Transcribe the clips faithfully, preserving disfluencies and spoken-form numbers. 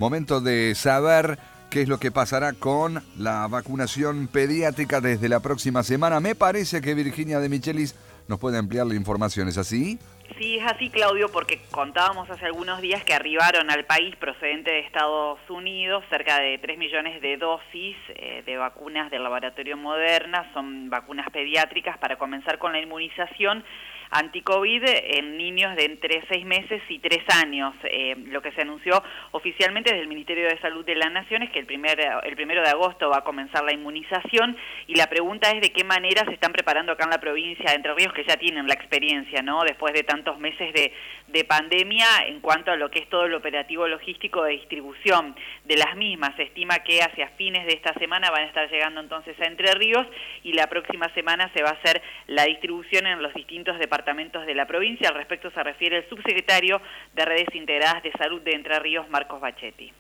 Momento de saber qué es lo que pasará con la vacunación pediátrica desde la próxima semana. Me parece que Virginia de Michelis nos puede ampliar la información, ¿es así? Sí, es así, Claudio, porque contábamos hace algunos días que arribaron al país procedente de Estados Unidos cerca de tres millones de dosis eh, de vacunas del laboratorio Moderna. Son vacunas pediátricas para comenzar con la inmunización anti-COVID en niños de entre seis meses y tres años. Eh, lo que se anunció oficialmente desde el Ministerio de Salud de la Nación es que el, primer, el primero de agosto va a comenzar la inmunización, y la pregunta es de qué manera se están preparando acá en la provincia de Entre Ríos, que ya tienen la experiencia, ¿no?, después de tantos meses de, de pandemia, en cuanto a lo que es todo el operativo logístico de distribución de las mismas. Se estima que hacia fines de esta semana van a estar llegando entonces a Entre Ríos, y la próxima semana se va a hacer la distribución en los distintos departamentos de la provincia. Al respecto se refiere el subsecretario de Redes Integradas de Salud de Entre Ríos, Marcos Bachetti.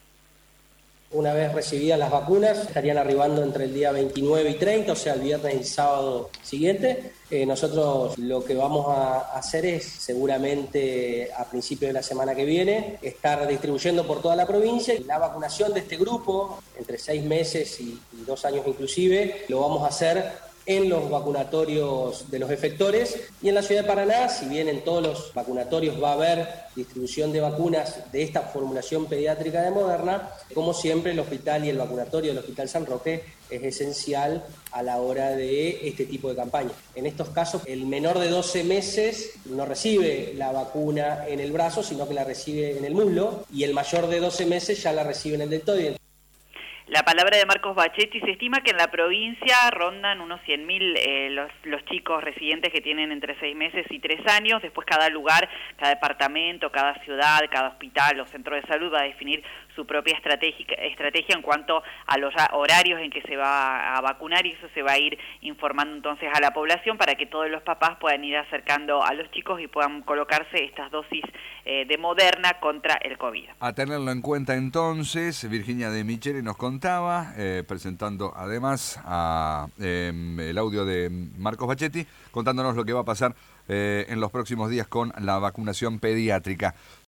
Una vez recibidas las vacunas, estarían arribando entre el día veintinueve y treinta, o sea, el viernes y sábado siguiente. Eh, nosotros lo que vamos a hacer es, seguramente a principios de la semana que viene, estar distribuyendo por toda la provincia. La vacunación de este grupo, entre seis meses y, y dos años inclusive, lo vamos a hacer en los vacunatorios de los efectores, y en la ciudad de Paraná, si bien en todos los vacunatorios va a haber distribución de vacunas de esta formulación pediátrica de Moderna, como siempre el hospital y el vacunatorio del Hospital San Roque es esencial a la hora de este tipo de campaña. En estos casos, el menor de doce meses no recibe la vacuna en el brazo, sino que la recibe en el muslo, y el mayor de doce meses ya la recibe en el deltoide. La palabra de Marcos Bachetti. Se estima que en la provincia rondan unos cien mil eh, los, los chicos residentes que tienen entre seis meses y tres años. Después cada lugar, cada departamento, cada ciudad, cada hospital o centro de salud va a definir su propia estrategia, estrategia en cuanto a los horarios en que se va a vacunar, y eso se va a ir informando entonces a la población para que todos los papás puedan ir acercando a los chicos y puedan colocarse estas dosis eh, de Moderna contra el COVID. A tenerlo en cuenta entonces, Virginia de Michelis nos contaba, eh, presentando además a, eh, el audio de Marcos Bachetti, contándonos lo que va a pasar eh, en los próximos días con la vacunación pediátrica.